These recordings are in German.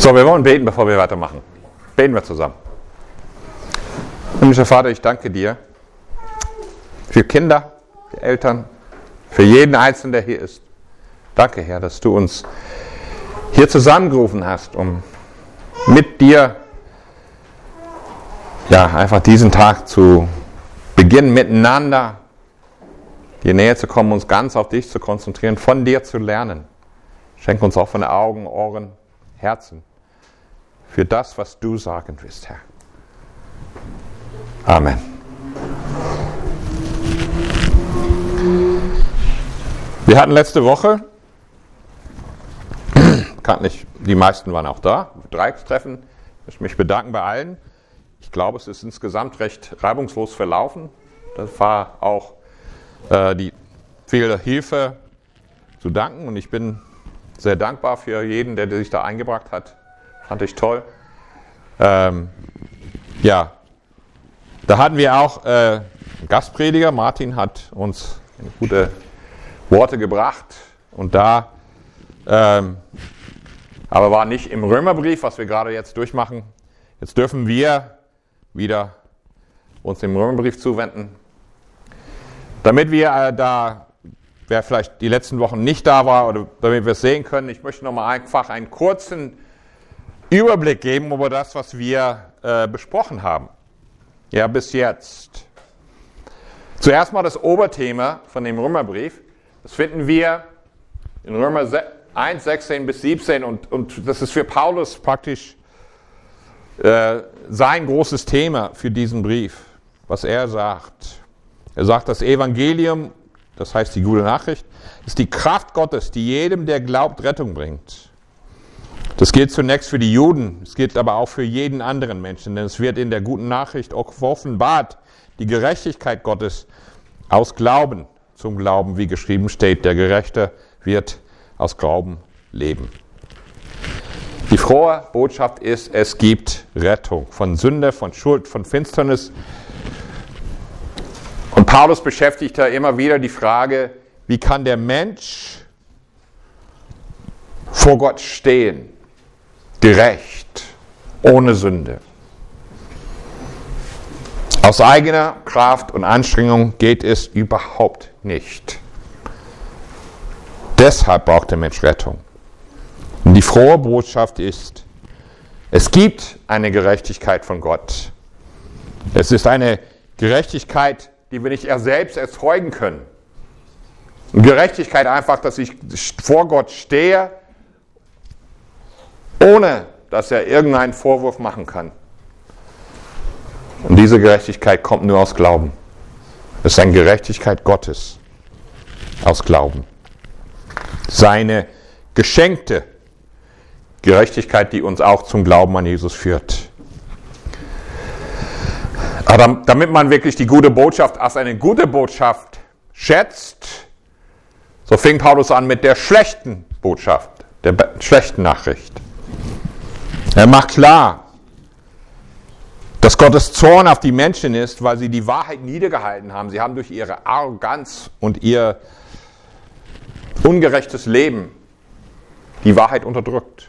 So, wir wollen beten, bevor wir weitermachen. Beten wir zusammen. Himmlischer Vater, ich danke dir für Kinder, für Eltern, für jeden Einzelnen, der hier ist. Danke, Herr, dass du uns hier zusammengerufen hast, um mit dir einfach diesen Tag zu beginnen, miteinander dir näher zu kommen, uns ganz auf dich zu konzentrieren, von dir zu lernen. Schenk uns offene Augen, Ohren, Herzen für das, was du sagen willst, Herr. Amen. Wir hatten letzte Woche, bekanntlich, die meisten waren auch da, Dreieckstreffen. Ich möchte mich bedanken bei allen. Ich glaube, es ist insgesamt recht reibungslos verlaufen. Das war auch die viele Hilfe zu danken und ich bin sehr dankbar für jeden, der sich da eingebracht hat. Fand ich toll. Da hatten wir auch einen Gastprediger. Martin hat uns gute Worte gebracht und aber war nicht im Römerbrief, was wir gerade jetzt durchmachen. Jetzt dürfen wir wieder uns dem Römerbrief zuwenden. Damit wir wer vielleicht die letzten Wochen nicht da war, oder damit wir es sehen können, ich möchte nochmal einfach einen kurzen Überblick geben über das, was wir besprochen haben. Ja, bis jetzt. Zuerst mal das Oberthema von dem Römerbrief. Das finden wir in Römer 1, 16 bis 17 und das ist für Paulus praktisch sein großes Thema für diesen Brief, was er sagt. Er sagt, das Evangelium, das heißt die gute Nachricht, ist die Kraft Gottes, die jedem, der glaubt, Rettung bringt. Das gilt zunächst für die Juden, es gilt aber auch für jeden anderen Menschen, denn es wird in der guten Nachricht auch offenbart, die Gerechtigkeit Gottes aus Glauben zum Glauben, wie geschrieben steht, der Gerechte wird aus Glauben leben. Die frohe Botschaft ist, es gibt Rettung von Sünde, von Schuld, von Finsternis. Und Paulus beschäftigt da immer wieder die Frage, wie kann der Mensch vor Gott stehen, gerecht, ohne Sünde. Aus eigener Kraft und Anstrengung geht es überhaupt nicht. Deshalb braucht der Mensch Rettung. Und die frohe Botschaft ist, es gibt eine Gerechtigkeit von Gott. Es ist eine Gerechtigkeit, die wir nicht selbst erzeugen können. Und Gerechtigkeit einfach, dass ich vor Gott stehe, ohne dass er irgendeinen Vorwurf machen kann. Und diese Gerechtigkeit kommt nur aus Glauben. Es ist eine Gerechtigkeit Gottes aus Glauben. Seine geschenkte Gerechtigkeit, die uns auch zum Glauben an Jesus führt. Aber damit man wirklich die gute Botschaft als eine gute Botschaft schätzt, so fing Paulus an mit der schlechten Botschaft, der schlechten Nachricht. Er macht klar, dass Gottes Zorn auf die Menschen ist, weil sie die Wahrheit niedergehalten haben. Sie haben durch ihre Arroganz und ihr ungerechtes Leben die Wahrheit unterdrückt.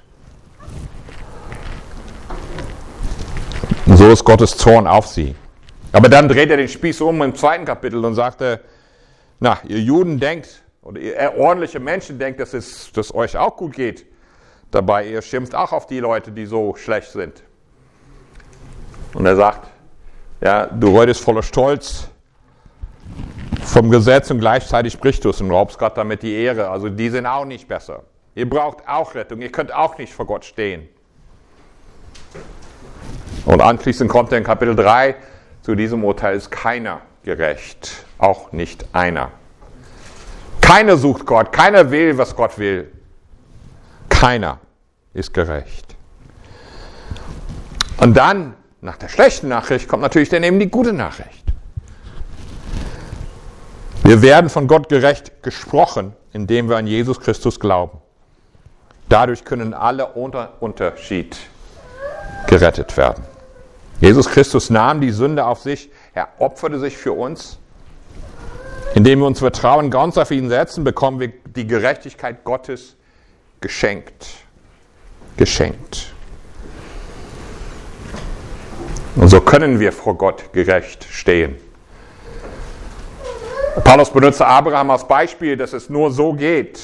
Und so ist Gottes Zorn auf sie. Aber dann dreht er den Spieß um im 2. Kapitel und sagte, ihr Juden denkt, oder ihr ordentliche Menschen denkt, dass es euch auch gut geht. Dabei, ihr schimpft auch auf die Leute, die so schlecht sind. Und er sagt, du redest voller Stolz vom Gesetz und gleichzeitig sprichst du es und raubst Gott damit die Ehre. Also die sind auch nicht besser. Ihr braucht auch Rettung, ihr könnt auch nicht vor Gott stehen. Und anschließend kommt er in Kapitel 3, zu diesem Urteil ist keiner gerecht, auch nicht einer. Keiner sucht Gott, keiner will, was Gott will. Keiner ist gerecht. Und dann, nach der schlechten Nachricht, kommt natürlich dann eben die gute Nachricht. Wir werden von Gott gerecht gesprochen, indem wir an Jesus Christus glauben. Dadurch können alle ohne Unterschied gerettet werden. Jesus Christus nahm die Sünde auf sich, er opferte sich für uns. Indem wir uns Vertrauen ganz auf ihn setzen, bekommen wir die Gerechtigkeit Gottes geschenkt. Geschenkt. Und so können wir vor Gott gerecht stehen. Paulus benutzte Abraham als Beispiel, dass es nur so geht.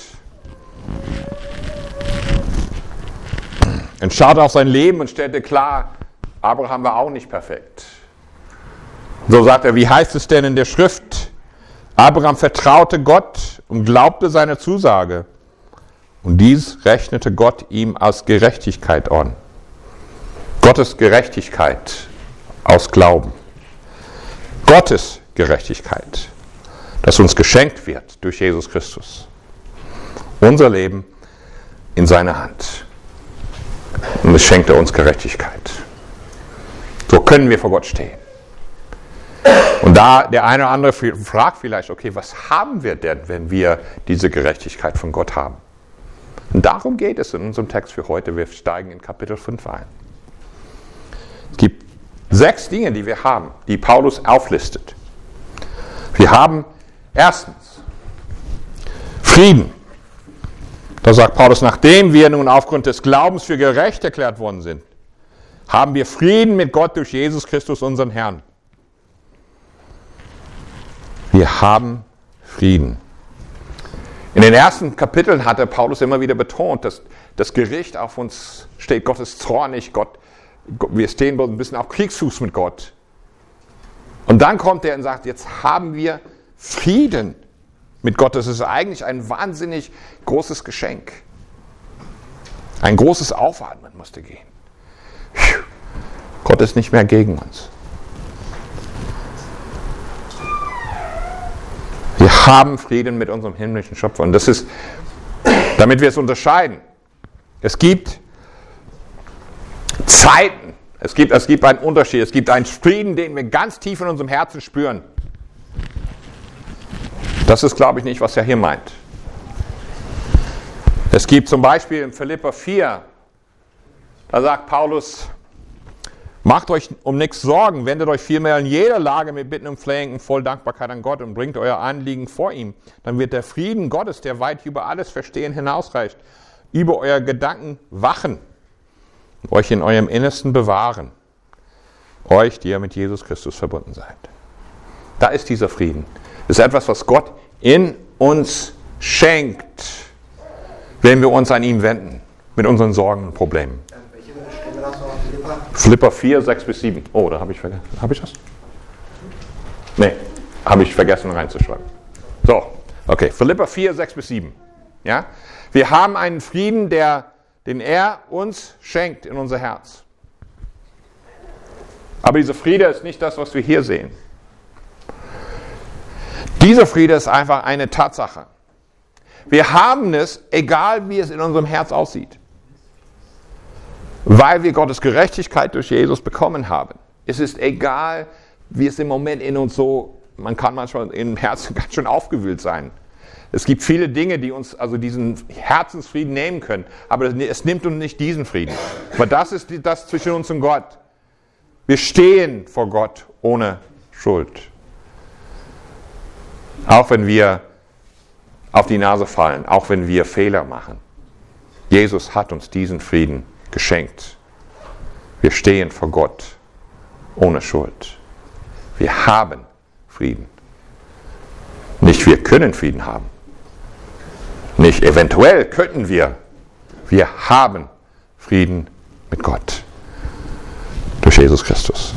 Und schaute auf sein Leben und stellte klar, Abraham war auch nicht perfekt. So sagt er, wie heißt es denn in der Schrift? Abraham vertraute Gott und glaubte seiner Zusage. Und dies rechnete Gott ihm als Gerechtigkeit an. Gottes Gerechtigkeit aus Glauben. Gottes Gerechtigkeit, das uns geschenkt wird durch Jesus Christus. Unser Leben in seiner Hand. Und es schenkt er uns Gerechtigkeit. So können wir vor Gott stehen. Und da der eine oder andere fragt vielleicht, okay, was haben wir denn, wenn wir diese Gerechtigkeit von Gott haben? Und darum geht es in unserem Text für heute. Wir steigen in Kapitel 5 ein. Es gibt 6 Dinge, die wir haben, die Paulus auflistet. Wir haben erstens Frieden. Da sagt Paulus, nachdem wir nun aufgrund des Glaubens für gerecht erklärt worden sind, haben wir Frieden mit Gott durch Jesus Christus, unseren Herrn. Wir haben Frieden. In den ersten Kapiteln hatte Paulus immer wieder betont, dass das Gericht auf uns steht. Gott ist zornig, wir stehen ein bisschen auf Kriegsfuß mit Gott. Und dann kommt er und sagt, jetzt haben wir Frieden mit Gott. Das ist eigentlich ein wahnsinnig großes Geschenk. Ein großes Aufatmen musste gehen. Gott ist nicht mehr gegen uns. Wir haben Frieden mit unserem himmlischen Schöpfer. Und das ist, damit wir es unterscheiden. Es gibt Zeiten, es gibt einen Unterschied, es gibt einen Frieden, den wir ganz tief in unserem Herzen spüren. Das ist, glaube ich, nicht, was er hier meint. Es gibt zum Beispiel in Philipper 4, da sagt Paulus, macht euch um nichts Sorgen, wendet euch vielmehr in jeder Lage mit Bitten und Flehen und voll Dankbarkeit an Gott und bringt euer Anliegen vor ihm. Dann wird der Frieden Gottes, der weit über alles Verstehen hinausreicht, über euer Gedanken wachen und euch in eurem Innersten bewahren. Euch, die ihr mit Jesus Christus verbunden seid. Da ist dieser Frieden. Das ist etwas, was Gott in uns schenkt, wenn wir uns an ihn wenden, mit unseren Sorgen und Problemen. Philipper 4, 6 bis 7. Oh, da habe ich vergessen. Habe ich das? Nee, habe ich vergessen reinzuschreiben. So, okay. Philipper 4, 6 bis 7. Ja? Wir haben einen Frieden, den er uns schenkt in unser Herz. Aber dieser Friede ist nicht das, was wir hier sehen. Dieser Friede ist einfach eine Tatsache. Wir haben es, egal wie es in unserem Herz aussieht. Weil wir Gottes Gerechtigkeit durch Jesus bekommen haben. Es ist egal, wie es im Moment in uns so, man kann manchmal im Herzen ganz schön aufgewühlt sein. Es gibt viele Dinge, die uns also diesen Herzensfrieden nehmen können, aber es nimmt uns nicht diesen Frieden. Aber das ist das zwischen uns und Gott. Wir stehen vor Gott ohne Schuld. Auch wenn wir auf die Nase fallen, auch wenn wir Fehler machen. Jesus hat uns diesen Frieden geschenkt. Wir stehen vor Gott ohne Schuld. Wir haben Frieden. Nicht wir können Frieden haben. Nicht eventuell könnten wir. Wir haben Frieden mit Gott. Durch Jesus Christus.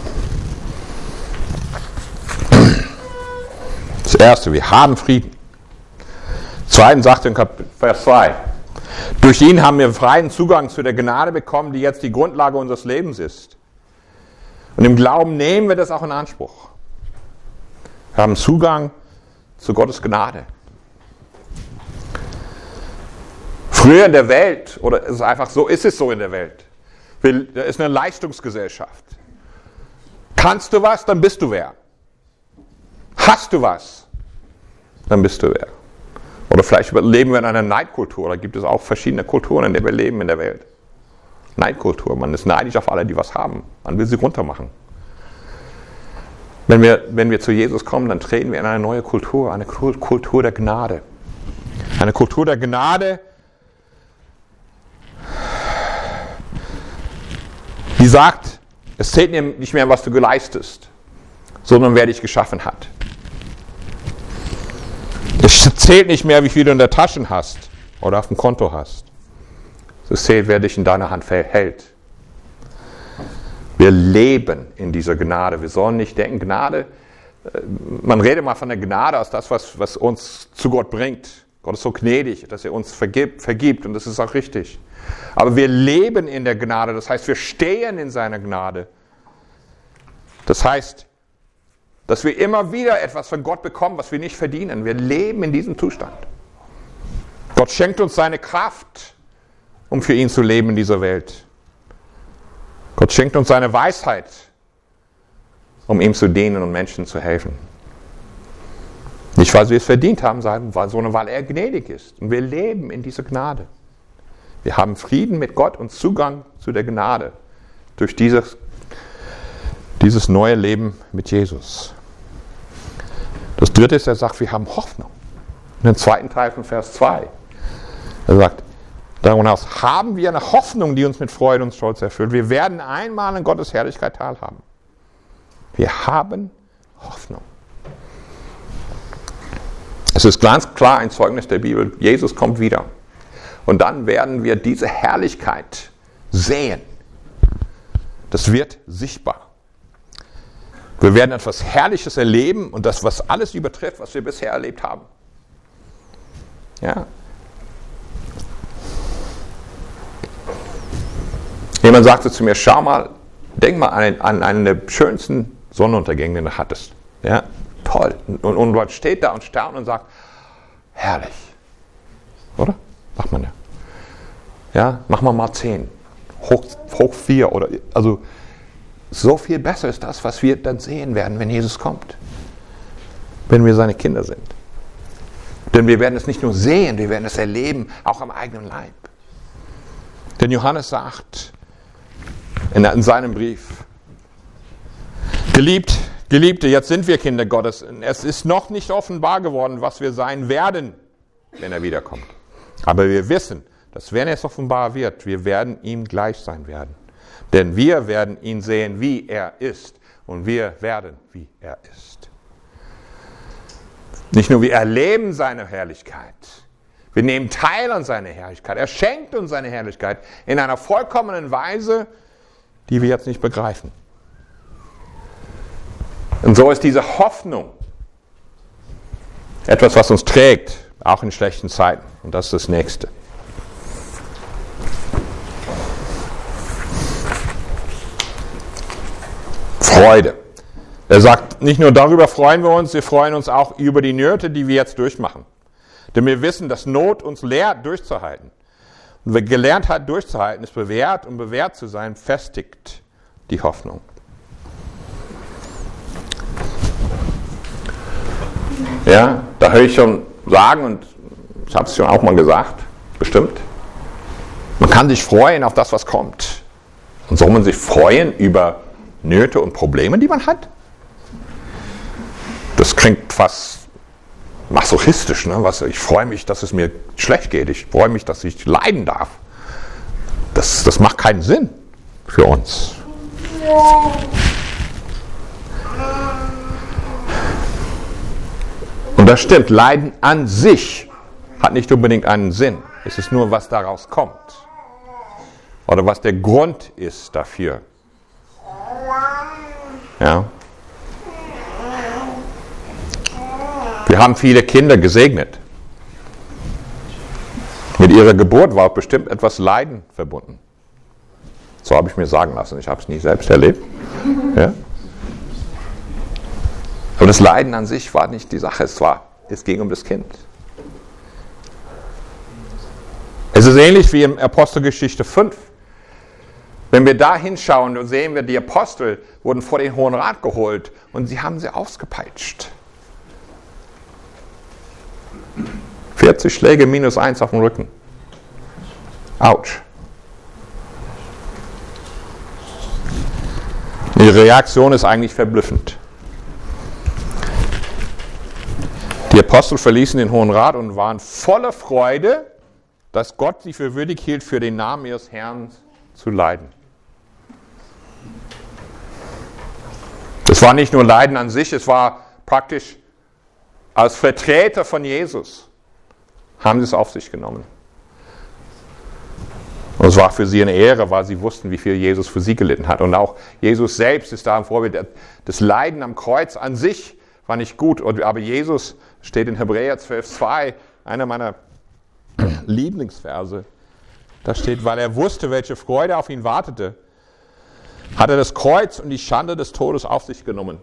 Das Erste, wir haben Frieden. Zweitens sagt er in Vers 2, durch ihn haben wir freien Zugang zu der Gnade bekommen, die jetzt die Grundlage unseres Lebens ist. Und im Glauben nehmen wir das auch in Anspruch. Wir haben Zugang zu Gottes Gnade. Früher in der Welt, oder es ist einfach so, ist es so in der Welt, da ist eine Leistungsgesellschaft. Kannst du was, dann bist du wer. Hast du was, dann bist du wer. Oder vielleicht leben wir in einer Neidkultur. Da gibt es auch verschiedene Kulturen, in denen wir leben in der Welt. Neidkultur. Man ist neidisch auf alle, die was haben. Man will sie runtermachen. Wenn wir zu Jesus kommen, dann treten wir in eine neue Kultur. Eine Kultur der Gnade. Eine Kultur der Gnade, die sagt, Es zählt nicht mehr, was du geleistest, sondern wer dich geschaffen hat. Es zählt nicht mehr, wie viel du in der Tasche hast oder auf dem Konto hast. Es zählt, wer dich in deiner Hand hält. Wir leben in dieser Gnade. Wir sollen nicht denken, Gnade, man redet mal von der Gnade als das, was uns zu Gott bringt. Gott ist so gnädig, dass er uns vergibt und das ist auch richtig. Aber wir leben in der Gnade, das heißt, wir stehen in seiner Gnade. Das heißt, dass wir immer wieder etwas von Gott bekommen, was wir nicht verdienen. Wir leben in diesem Zustand. Gott schenkt uns seine Kraft, um für ihn zu leben in dieser Welt. Gott schenkt uns seine Weisheit, um ihm zu dienen und Menschen zu helfen. Nicht, weil wir es verdient haben, sondern weil er gnädig ist. Und wir leben in dieser Gnade. Wir haben Frieden mit Gott und Zugang zu der Gnade durch dieses neue Leben mit Jesus. Das dritte ist, er sagt, wir haben Hoffnung. In dem zweiten Teil von Vers 2. Er sagt, darüber hinaus haben wir eine Hoffnung, die uns mit Freude und Stolz erfüllt. Wir werden einmal in Gottes Herrlichkeit teilhaben. Wir haben Hoffnung. Es ist ganz klar ein Zeugnis der Bibel. Jesus kommt wieder. Und dann werden wir diese Herrlichkeit sehen. Das wird sichtbar. Wir werden etwas Herrliches erleben und das, was alles übertrifft, was wir bisher erlebt haben. Ja. Jemand sagte zu mir, schau mal, denk mal an einen der schönsten Sonnenuntergänge, den du hattest. Ja, toll. Und Gott steht da und staunt und sagt, herrlich. Oder? Sagt man ja. Ja, mach mal 10. Hoch 4 oder, also, so viel besser ist das, was wir dann sehen werden, wenn Jesus kommt. Wenn wir seine Kinder sind. Denn wir werden es nicht nur sehen, wir werden es erleben, auch am eigenen Leib. Denn Johannes sagt in seinem Brief, Geliebte, jetzt sind wir Kinder Gottes. Es ist noch nicht offenbar geworden, was wir sein werden, wenn er wiederkommt. Aber wir wissen, dass wenn es offenbar wird, wir werden ihm gleich sein werden. Denn wir werden ihn sehen, wie er ist. Und wir werden, wie er ist. Nicht nur wir erleben seine Herrlichkeit. Wir nehmen teil an seiner Herrlichkeit. Er schenkt uns seine Herrlichkeit in einer vollkommenen Weise, die wir jetzt nicht begreifen. Und so ist diese Hoffnung etwas, was uns trägt, auch in schlechten Zeiten. Und das ist das Nächste. Freude. Er sagt, nicht nur darüber freuen wir freuen uns auch über die Nöte, die wir jetzt durchmachen. Denn wir wissen, dass Not uns lehrt, durchzuhalten. Und wer gelernt hat, durchzuhalten, ist bewährt und bewährt zu sein, festigt die Hoffnung. Ja, da höre ich schon sagen, und ich habe es schon auch mal gesagt, bestimmt, man kann sich freuen auf das, was kommt. Und soll man sich freuen über Nöte und Probleme, die man hat? Das klingt fast masochistisch, ne? Ich freue mich, dass es mir schlecht geht. Ich freue mich, dass ich leiden darf. Das macht keinen Sinn für uns. Und das stimmt, Leiden an sich hat nicht unbedingt einen Sinn. Es ist nur, was daraus kommt. Oder was der Grund ist dafür. Ja. Wir haben viele Kinder gesegnet. Mit ihrer Geburt war auch bestimmt etwas Leiden verbunden. So habe ich mir sagen lassen. Ich habe es nie selbst erlebt. Ja. Aber das Leiden an sich war nicht die Sache. Es ging um das Kind. Es ist ähnlich wie in Apostelgeschichte 5. Wenn wir da hinschauen, dann sehen wir, die Apostel wurden vor den Hohen Rat geholt und sie haben sie ausgepeitscht. 40 Schläge minus 1 auf dem Rücken. Autsch. Die Reaktion ist eigentlich verblüffend. Die Apostel verließen den Hohen Rat und waren voller Freude, dass Gott sie für würdig hielt, für den Namen ihres Herrn zu leiden. Es war nicht nur Leiden an sich, es war praktisch als Vertreter von Jesus, haben sie es auf sich genommen. Und es war für sie eine Ehre, weil sie wussten, wie viel Jesus für sie gelitten hat. Und auch Jesus selbst ist da ein Vorbild. Das Leiden am Kreuz an sich war nicht gut. Aber Jesus steht in Hebräer 12,2, einer meiner Lieblingsverse. Da steht, weil er wusste, welche Freude auf ihn wartete, hat er das Kreuz und die Schande des Todes auf sich genommen.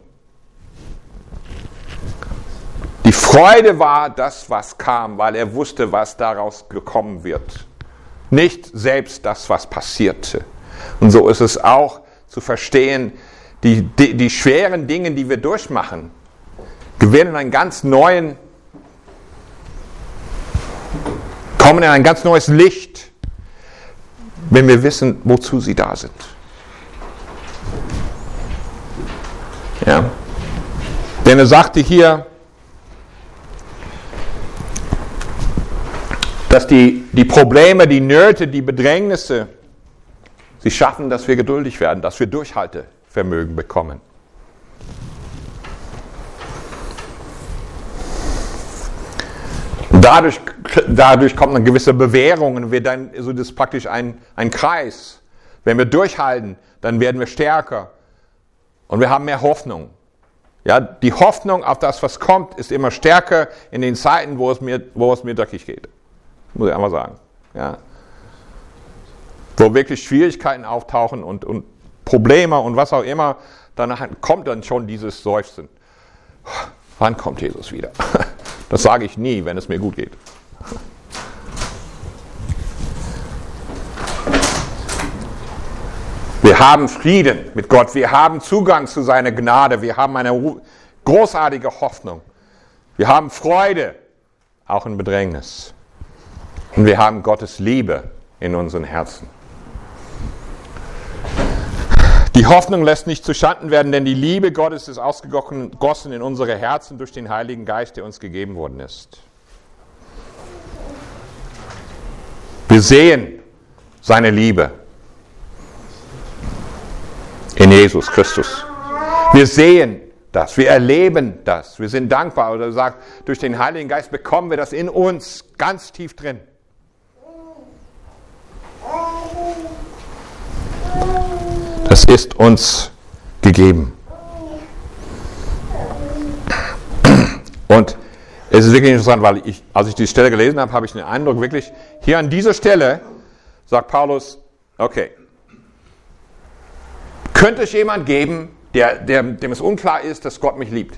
Die Freude war das, was kam, weil er wusste, was daraus gekommen wird. Nicht selbst das, was passierte. Und so ist es auch zu verstehen, die schweren Dinge, die wir durchmachen, kommen in ein ganz neues Licht, wenn wir wissen, wozu sie da sind. Ja. Denn er sagte hier, dass die Probleme, die Nöte, die Bedrängnisse, sie schaffen, dass wir geduldig werden, dass wir Durchhaltevermögen bekommen. Dadurch kommt eine gewisse Bewährung und das ist praktisch ein Kreis. Wenn wir durchhalten, dann werden wir stärker und wir haben mehr Hoffnung. Ja, die Hoffnung auf das, was kommt, ist immer stärker in den Zeiten, wo es mir dreckig geht. Muss ich einmal sagen. Ja. Wo wirklich Schwierigkeiten auftauchen und Probleme und was auch immer, danach kommt dann schon dieses Seufzen. Wann kommt Jesus wieder? Das sage ich nie, wenn es mir gut geht. Wir haben Frieden mit Gott, wir haben Zugang zu seiner Gnade, wir haben eine großartige Hoffnung. Wir haben Freude, auch in Bedrängnis. Und wir haben Gottes Liebe in unseren Herzen. Die Hoffnung lässt nicht zuschanden werden, denn die Liebe Gottes ist ausgegossen in unsere Herzen durch den Heiligen Geist, der uns gegeben worden ist. Wir sehen seine Liebe in Jesus Christus. Wir sehen das, wir erleben das, wir sind dankbar. Oder sagt, durch den Heiligen Geist bekommen wir das in uns ganz tief drin. Das ist uns gegeben. Und es ist wirklich interessant, weil als ich die Stelle gelesen habe, habe ich den Eindruck, wirklich, hier an dieser Stelle sagt Paulus, okay, könnte es jemand geben, dem es unklar ist, dass Gott mich liebt?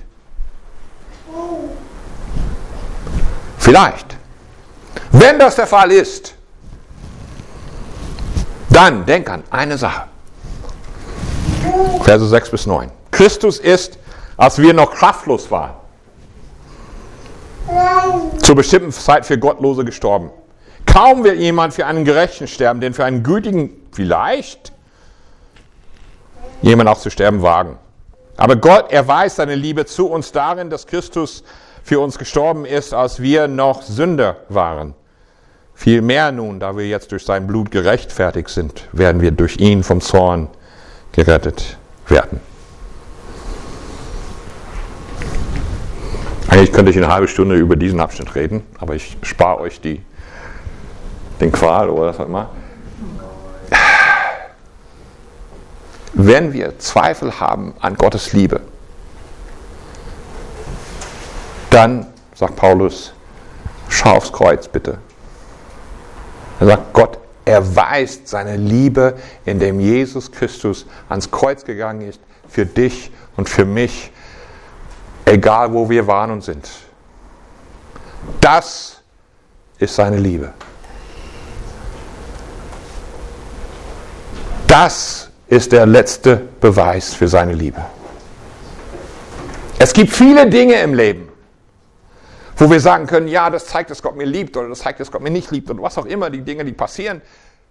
Vielleicht. Wenn das der Fall ist, dann denk an eine Sache. Verse 6 bis 9. Christus ist, als wir noch kraftlos waren, zur bestimmten Zeit für Gottlose gestorben. Kaum wird jemand für einen Gerechten sterben, denn für einen Gütigen vielleicht jemand auch zu sterben wagen. Aber Gott erweist seine Liebe zu uns darin, dass Christus für uns gestorben ist, als wir noch Sünder waren. Vielmehr nun, da wir jetzt durch sein Blut gerechtfertigt sind, werden wir durch ihn vom Zorn gerettet werden. Eigentlich könnte ich eine halbe Stunde über diesen Abschnitt reden, aber ich spare euch den Qual oder was auch immer. Wenn wir Zweifel haben an Gottes Liebe, dann, sagt Paulus, schau aufs Kreuz bitte. Er sagt, Gott erweist seine Liebe, indem Jesus Christus ans Kreuz gegangen ist, für dich und für mich, egal wo wir waren und sind. Das ist seine Liebe. Das ist der letzte Beweis für seine Liebe. Es gibt viele Dinge im Leben, wo wir sagen können, ja, das zeigt, dass Gott mir liebt oder das zeigt, dass Gott mir nicht liebt oder was auch immer, die Dinge, die passieren.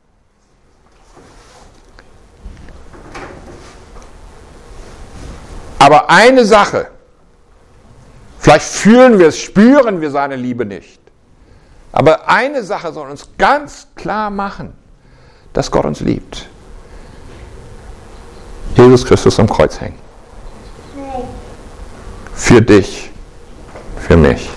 Aber eine Sache, vielleicht fühlen wir es, spüren wir seine Liebe nicht. Aber eine Sache soll uns ganz klar machen, dass Gott uns liebt. Jesus Christus am Kreuz hängen. für dich, für mich.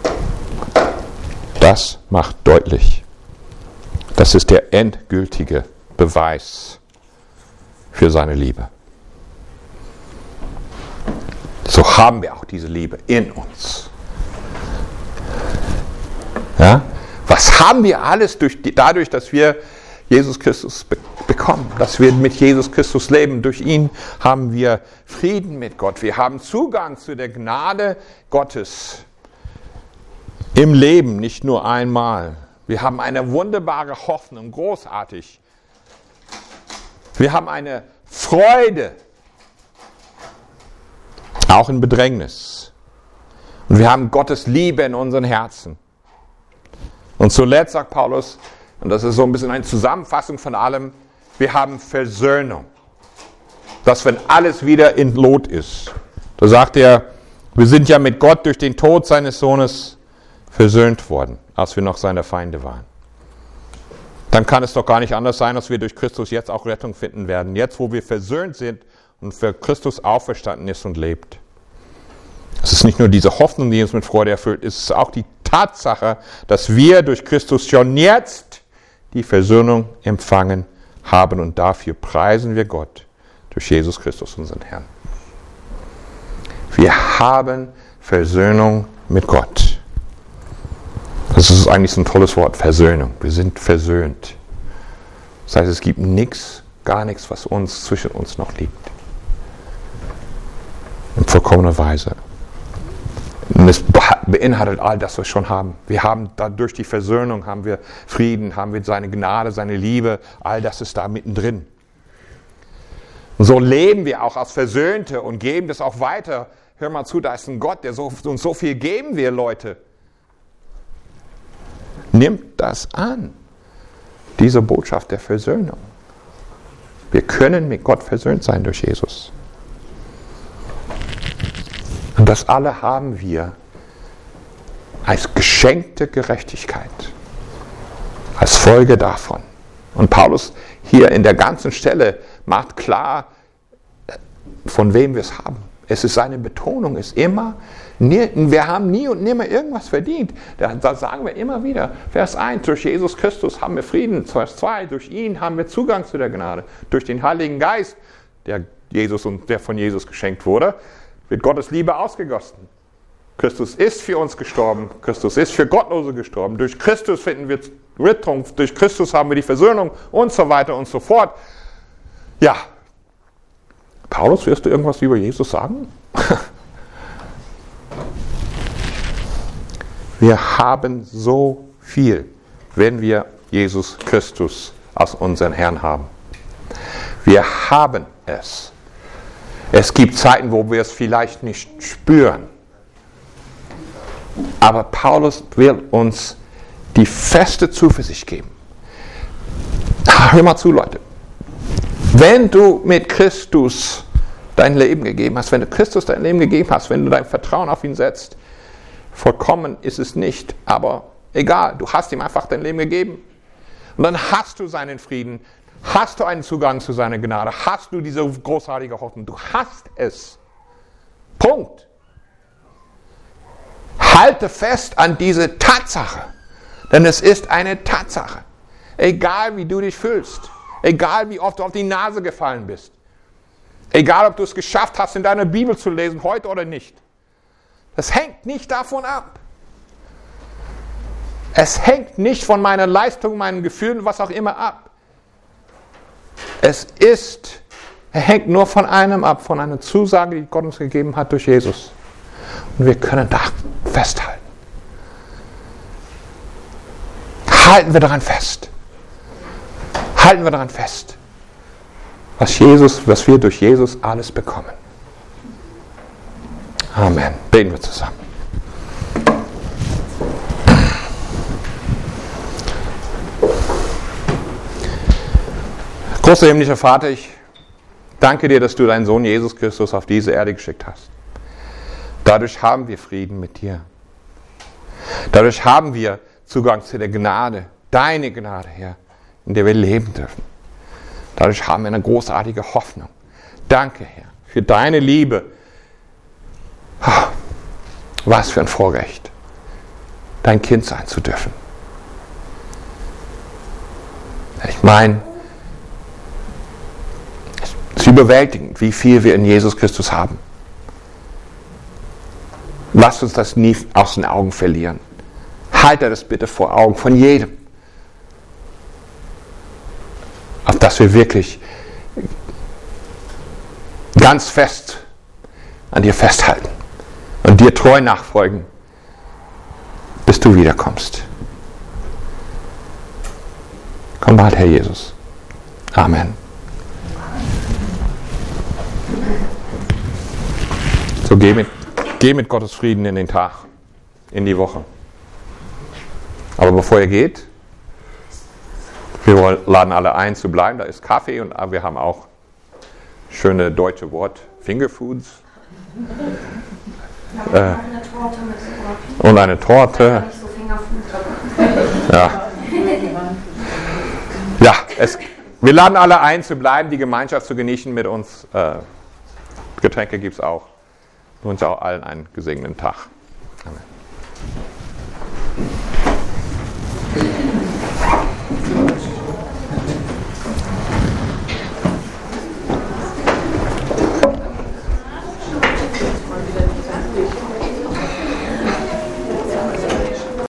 Das macht deutlich, das ist der endgültige Beweis für seine Liebe. So haben wir auch diese Liebe in uns. Ja? Was haben wir alles dadurch, dass wir Jesus Christus bekommen, dass wir mit Jesus Christus leben? Durch ihn haben wir Frieden mit Gott. Wir haben Zugang zu der Gnade Gottes im Leben, nicht nur einmal. Wir haben eine wunderbare Hoffnung, großartig. Wir haben eine Freude, auch in Bedrängnis. Und wir haben Gottes Liebe in unseren Herzen. Und zuletzt sagt Paulus, und das ist so ein bisschen eine Zusammenfassung von allem, wir haben Versöhnung. Dass wenn alles wieder in Lot ist. Da sagt er, wir sind ja mit Gott durch den Tod seines Sohnes versöhnt worden, als wir noch seine Feinde waren. Dann kann es doch gar nicht anders sein, dass wir durch Christus jetzt auch Rettung finden werden. Jetzt, wo wir versöhnt sind und für Christus auferstanden ist und lebt. Es ist nicht nur diese Hoffnung, die uns mit Freude erfüllt, es ist auch die Tatsache, dass wir durch Christus schon jetzt die Versöhnung empfangen haben und dafür preisen wir Gott durch Jesus Christus, unseren Herrn. Wir haben Versöhnung mit Gott. Das ist eigentlich so ein tolles Wort, Versöhnung. Wir sind versöhnt. Das heißt, es gibt nichts, gar nichts, was zwischen uns noch liegt. In vollkommener Weise. Und es beinhaltet all das, was wir schon haben. Wir haben durch die Versöhnung haben wir Frieden, haben wir seine Gnade, seine Liebe, all das ist da mittendrin. Und so leben wir auch als Versöhnte und geben das auch weiter. Hör mal zu, da ist ein Gott, der uns so viel geben will, Leute. Nimmt das an, diese Botschaft der Versöhnung. Wir können mit Gott versöhnt sein durch Jesus. Und das alle haben wir als geschenkte Gerechtigkeit, als Folge davon. Und Paulus hier in der ganzen Stelle macht klar, von wem wir es haben. Es ist seine Betonung, ist immer, wir haben nie und nimmer irgendwas verdient. Da sagen wir immer wieder, Vers 1, durch Jesus Christus haben wir Frieden. Vers 2, durch ihn haben wir Zugang zu der Gnade. Durch den Heiligen Geist, der von Jesus geschenkt wurde, wird Gottes Liebe ausgegossen. Christus ist für uns gestorben. Christus ist für Gottlose gestorben. Durch Christus finden wir Rettung. Durch Christus haben wir die Versöhnung und so weiter und so fort. Ja. Paulus, wirst du irgendwas über Jesus sagen? Wir haben so viel, wenn wir Jesus Christus als unseren Herrn haben. Wir haben es. Es gibt Zeiten, wo wir es vielleicht nicht spüren. Aber Paulus will uns die feste Zuversicht geben. Hör mal zu, Leute. Wenn du mit Christus dein Leben gegeben hast, wenn du Christus dein Leben gegeben hast, wenn du dein Vertrauen auf ihn setzt, vollkommen ist es nicht, aber egal, du hast ihm einfach dein Leben gegeben. Und dann hast du seinen Frieden, hast du einen Zugang zu seiner Gnade, hast du diese großartige Hoffnung, du hast es. Punkt. Halte fest an diese Tatsache, denn es ist eine Tatsache. Egal wie du dich fühlst, egal wie oft du auf die Nase gefallen bist, egal ob du es geschafft hast, in deiner Bibel zu lesen, heute oder nicht. Das hängt nicht davon ab. Es hängt nicht von meiner Leistung, meinen Gefühlen, was auch immer ab. Es hängt nur von einem ab, von einer Zusage, die Gott uns gegeben hat durch Jesus. Und wir können da festhalten. Halten wir daran fest. Halten wir daran fest. Was wir durch Jesus alles bekommen. Amen. Beten wir zusammen. Großer himmlischer Vater, ich danke dir, dass du deinen Sohn Jesus Christus auf diese Erde geschickt hast. Dadurch haben wir Frieden mit dir. Dadurch haben wir Zugang zu der Gnade, deine Gnade, Herr, in der wir leben dürfen. Dadurch haben wir eine großartige Hoffnung. Danke, Herr, für deine Liebe. Was für ein Vorrecht, dein Kind sein zu dürfen. Ich meine, es ist überwältigend, wie viel wir in Jesus Christus haben. Lasst uns das nie aus den Augen verlieren. Halte das bitte vor Augen von jedem. Auf dass wir wirklich ganz fest an dir festhalten und dir treu nachfolgen, bis du wiederkommst. Komm bald, Herr Jesus. Amen. So geh mit Gottes Frieden in den Tag, in die Woche. Aber bevor ihr geht, wir laden alle ein zu bleiben. Da ist Kaffee und wir haben auch schöne deutsche Wort, Fingerfoods. Und eine Torte. Ja. Ja, wir laden alle ein zu bleiben, die Gemeinschaft zu genießen mit uns. Getränke gibt es auch. Ich wünsche auch allen einen gesegneten Tag. Amen.